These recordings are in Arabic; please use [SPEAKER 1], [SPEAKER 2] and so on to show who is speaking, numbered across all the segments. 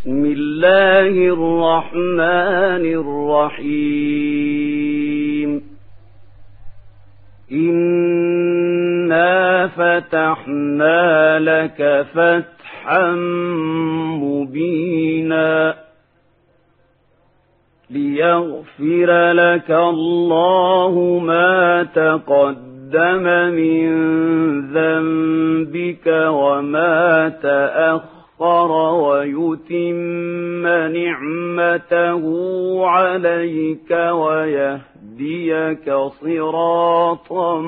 [SPEAKER 1] بسم الله الرحمن الرحيم إنا فتحنا لك فتحا مبينا ليغفر لك الله ما تقدم من ذنبك وما تأخر ويتم نعمته عليك ويهديك صراطا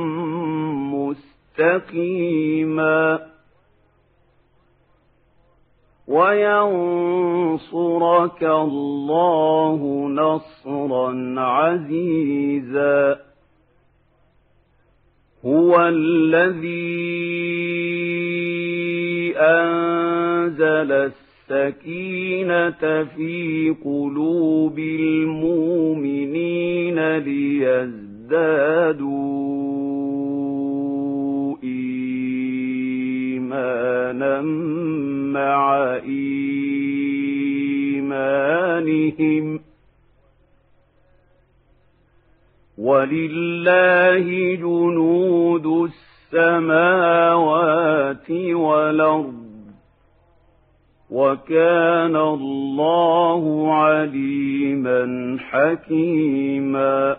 [SPEAKER 1] مستقيما وينصرك الله نصرا عزيزا هو الذي أنزل السكينة في قلوب المؤمنين ليزدادوا إيمانا مع إيمانهم ولله جنود السماوات والأرض وكان الله عليما حكيما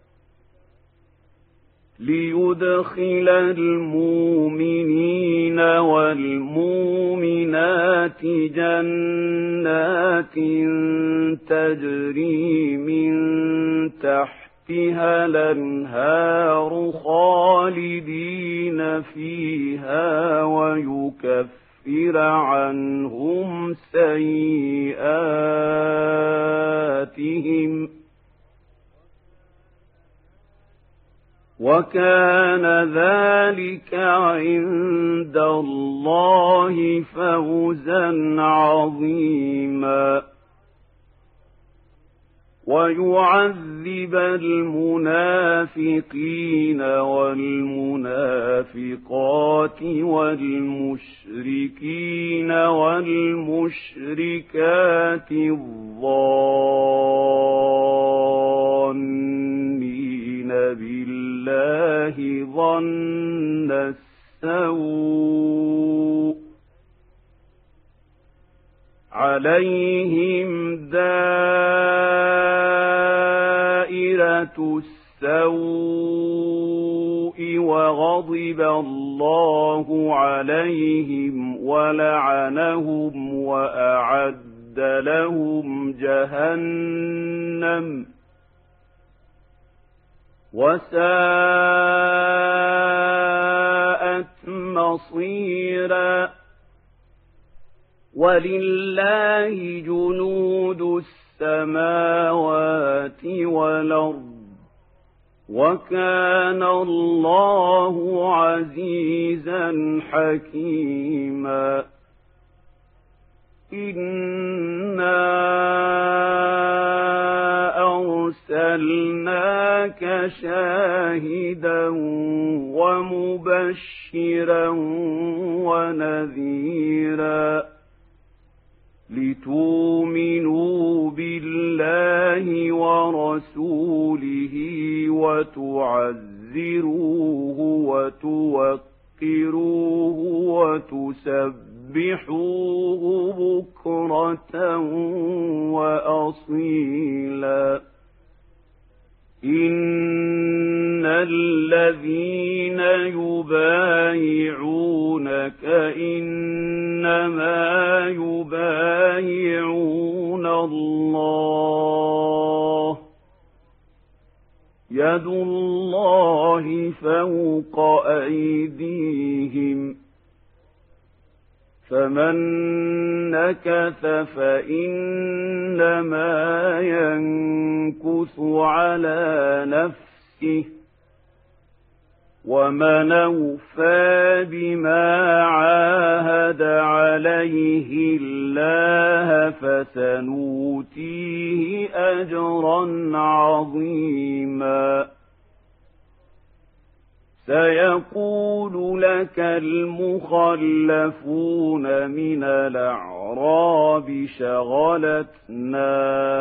[SPEAKER 1] ليدخل المؤمنين والمؤمنات جنات تجري من تحتها الأنهار خالدين فيها ويكفر عنهم سيئاتهم وكان ذلك عند الله فوزا عظيما ويعذب المنافقين والمنافقات والمشركين والمشركات الظانين بالله ظن السوء عليهم دائرة السوء وغضب الله عليهم ولعنهم وأعد لهم جهنم وساءت مصيرا ولله جنود السماوات والأرض وكان الله عزيزا حكيما إنا أرسلناك شاهدا ومبشرا ونذيرا لتؤمنوا بالله ورسوله وتعزروه وتوقروه وتسبحوه بكرة وأصيلا إن الذين يبايعونك إنما يبايعون الله يد الله فوق أيديهم فمن نكث فإنما ينكث على نفسه ومن أوفى بما عاهد عليه الله فسنؤتيه أجرا عظيما سيقول لك المخلفون من الأعراب شغلتنا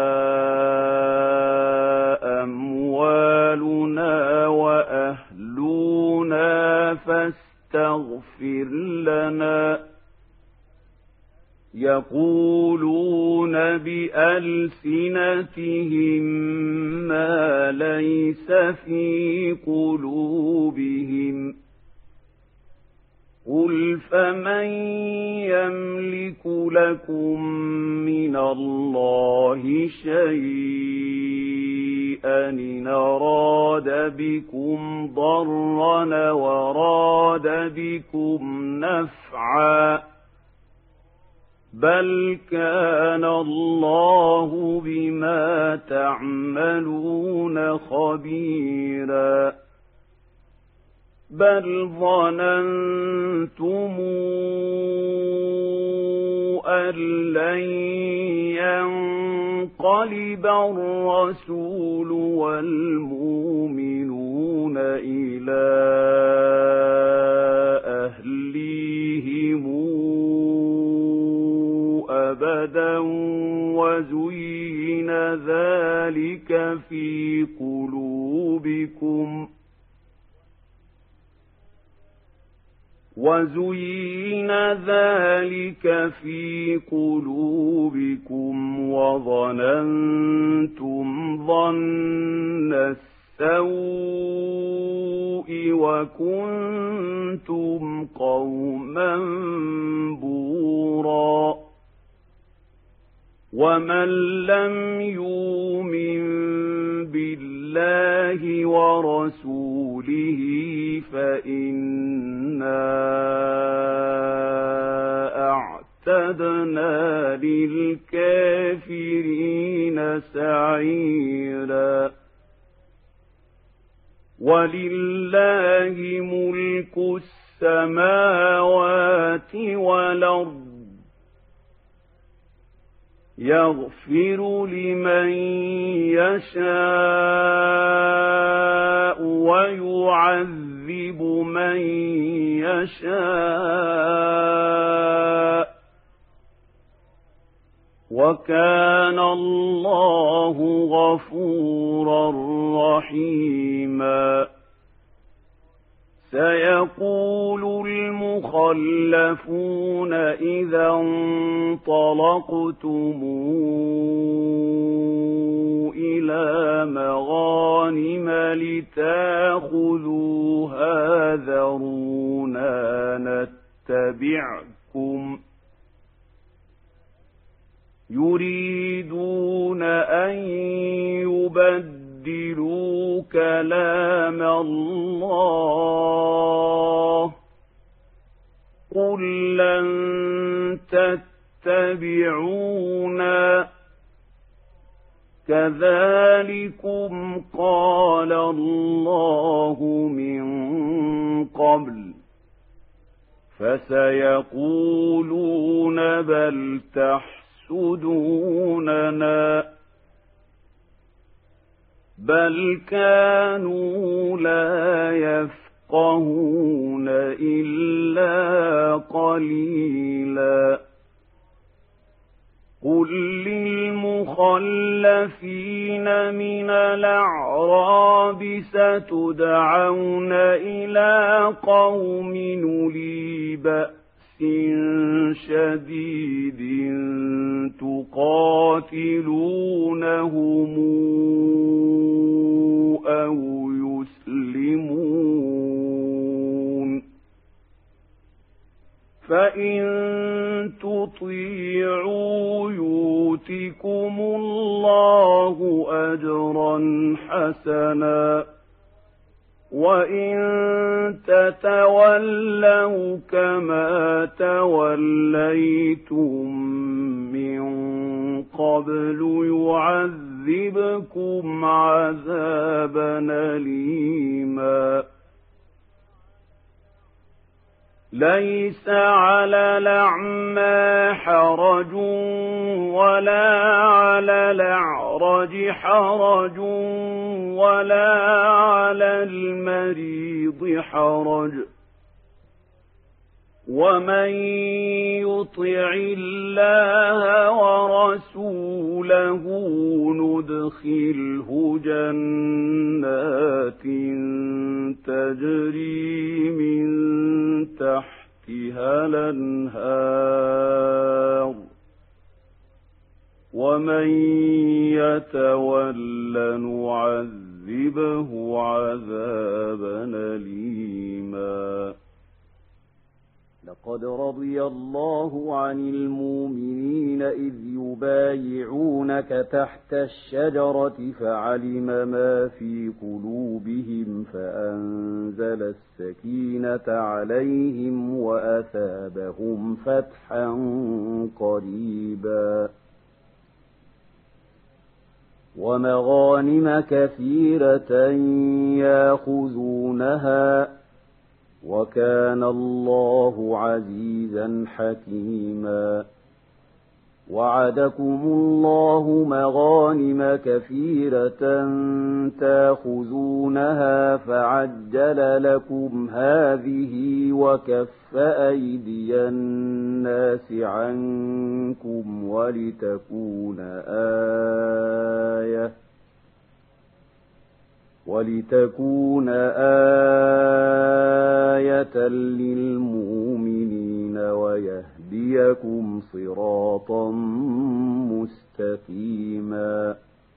[SPEAKER 1] أموالنا وأهلنا فاستغفر لنا يقولون بألسنتهم ما ليس في قلوبهم قل فمن يملك لكم من الله شيئا إن أراد بكم ضرا وراد بكم نفعا بل كان الله بما تعملون خبيرا بل ظننتم أن لن ينقلب الرسول والمؤمنون إلى أهليهم أبدا وزين ذلك في قلوبكم وظننتم ظن السوء وكنتم قوما بورا ومن لم يؤمن بالله ورسوله فإنا أعتدنا للكافرين سعيرا ولله ملك السماوات والأرض يغفر لمن يشاء ويعذب من يشاء وكان الله غفورا رحيما سيقول المخلفون إذا انطلقتم إلى مغانم لتأخذوها ذرونا نتبعكم يريدون أن يبدلوا كلام الله قل لن تتبعونا كذلكم قال الله من قبل فسيقولون بل تحسدوننا بل كانوا لا يفقهون إلا قليلا قل للمخلفين من الأعراب ستدعون إلى قوم أولي بأس شديد تقاتلونهم أو يسلمون فإن تطيعوا يؤتكم الله أجرا حسنا وإن تتولوا كما توليتم من قبل يعذبكم عذابا أليما ليس على الأعمى حرج ولا على الأعرج حرج ولا على المريض حرج ومن يطع الله ورسوله ندخله جنات تجري من تحتها الأنهار ومن يتول نعذبه عذابا أليما لقد رضي الله عن المؤمنين إذ يبايعونك تحت الشجرة فعلم ما في قلوبهم فأنزل السكينة عليهم وأثابهم فتحا قريبا ومغانم كثيرة يأخذونها وكان الله عزيزا حكيما وعدكم الله مغانم كثيرة تأخذونها فعجل لكم هذه وكف أيدي الناس عنكم ولتكون آية للمؤمنين ويهديكم صراطا مستقيما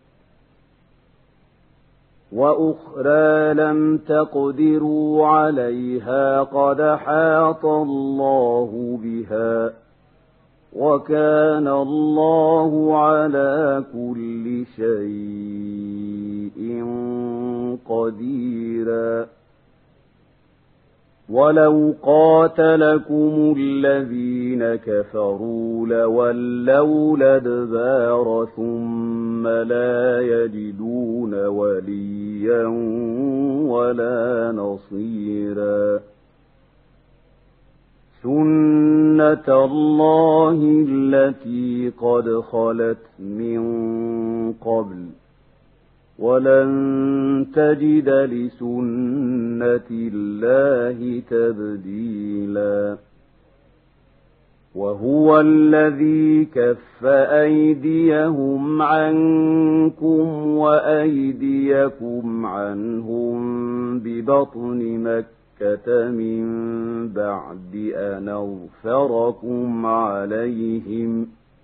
[SPEAKER 1] وأخرى لم تقدروا عليها قد أحاط الله بها وكان الله على كل شيء قديرا ولو قاتلكم الذين كفروا لولوا الأدبار ثم لا يجدون وليا ولا نصيرا سنة الله التي قد خلت من قبل ولن تجد لسنة الله تبديلا وهو الذي كف أيديهم عنكم وأيديكم عنهم ببطن مكة من بعد أن أظفركم عليهم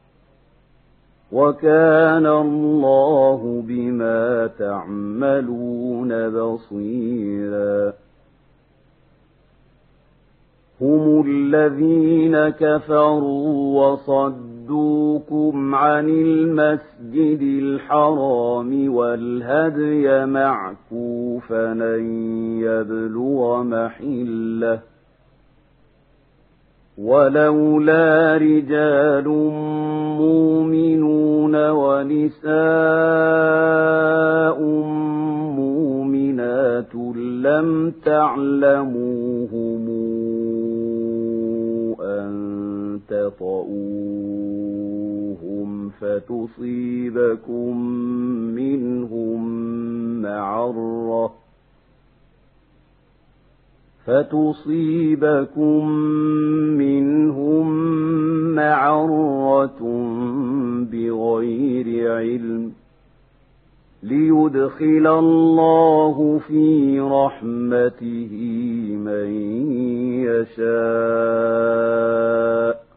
[SPEAKER 1] وكان الله بما تعملون بصيرا هم الذين كفروا وصدوكم عن المسجد الحرام والهدي معكوفا أن يبلغ محله ولولا رجال مؤمنون ونساء مؤمنات لم تعلموهم أن تطؤوهم فتصيبكم منهم معرة بغير علم ليدخل الله في رحمته من يشاء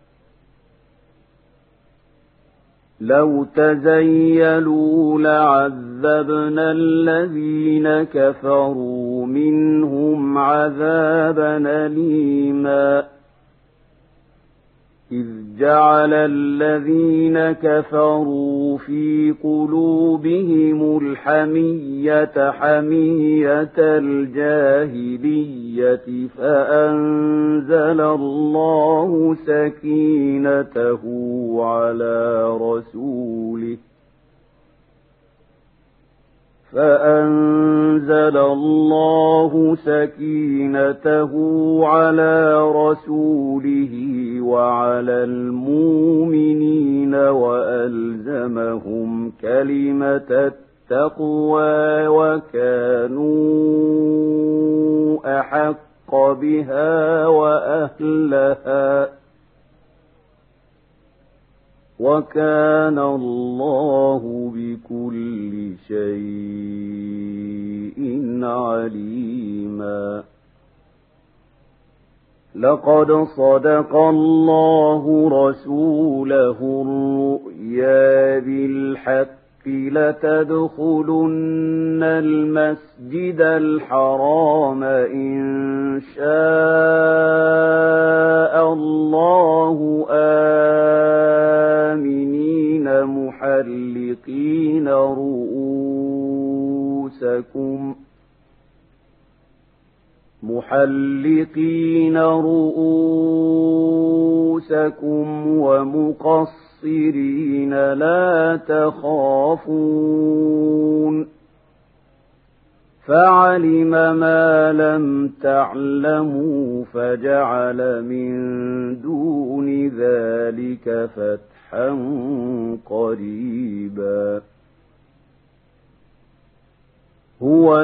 [SPEAKER 1] لو تزيلوا لعذبنا الذين كفروا منهم عذابا أليما إذ جعل الذين كفروا في قلوبهم الحمية حمية الجاهلية فأنزل الله سكينته على سكينته على رسوله وعلى المؤمنين وألزمهم كلمة التقوى وكانوا أحق بها وأهلها وكان الله بكل شيء عليما. لقد صدق الله رسوله الرؤيا بالحق لتدخلن المسجد الحرام إن شاء الله آمنين محلقين رؤوسكم ومقصرين لا تخافون فعلم ما لم تعلموا فجعل من دون ذلك فتحا قريبا. هو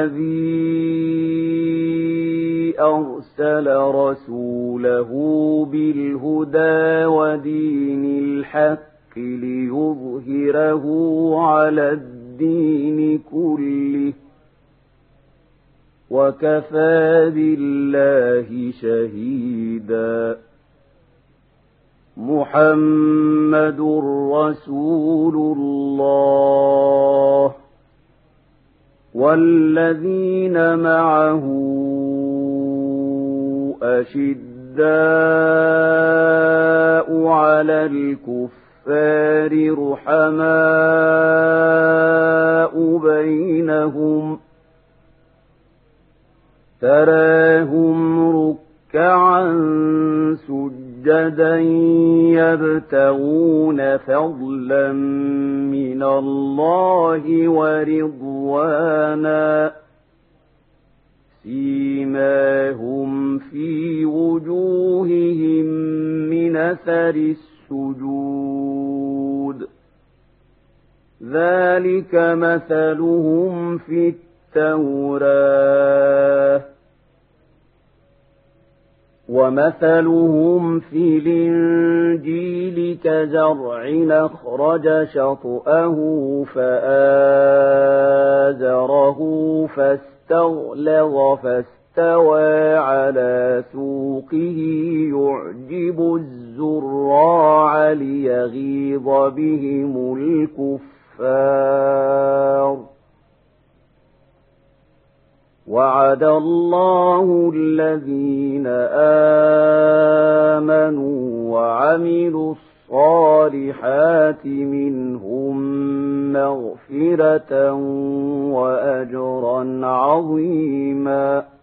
[SPEAKER 1] الذي أرسل رسوله بالهدى ودين الحق ليظهره على الدين كله وكفى بالله شهيدا. محمد رسول الله والذين معه أشداء على الكفار رحماء بينهم تراهم ركعا سجدا يبتغون فضلا من الله ورضوانا سيماهم في وجوههم من أثر السجود ذلك مثلهم في التوراة ومثلهم في الإنجيل كزرع أخرج شطأه فآزره فاستغلظ فاستوى على سوقه يعجب الزراع ليغيظ بهم الكفار. وعد الله الذين آمنوا وعملوا الصالحات منهم مغفرة وأجرا عظيما.